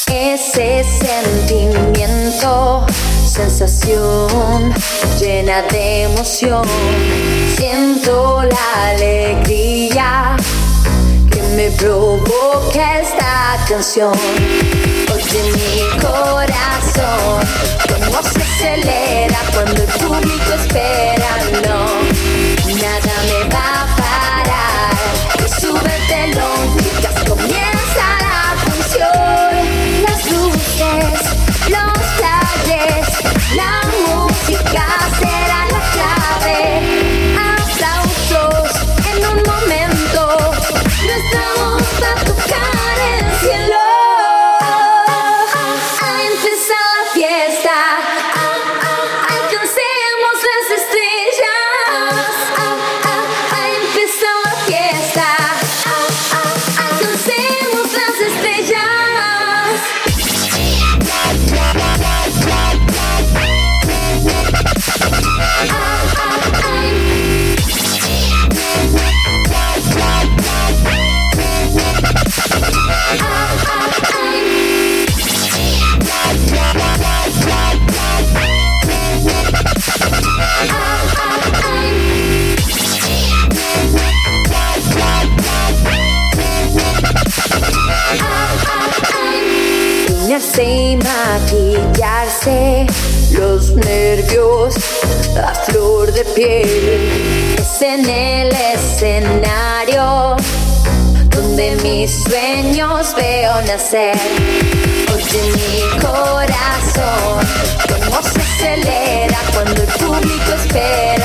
Ese sentimiento, sensación llena de emoción. Siento la alegría que me provoca esta canción. Oye mi corazón, cómo se acelera cuando el público espera. No, nada me va a parar. Y sube el telón, chicas, comienza la función. Las luces, los flashes, la música será la clave. Aplausos en un momento, nuestra voz va a tocar el cielo. A empezar la fiesta, alcancemos las estrellas. A empezar la fiesta, alcancemos las estrellas. Bañarse y maquillarse, los nervios a flor de piel. Es en el escenario donde mis sueños veo nacer. Oye mi corazón, cómo se acelera cuando el público espera.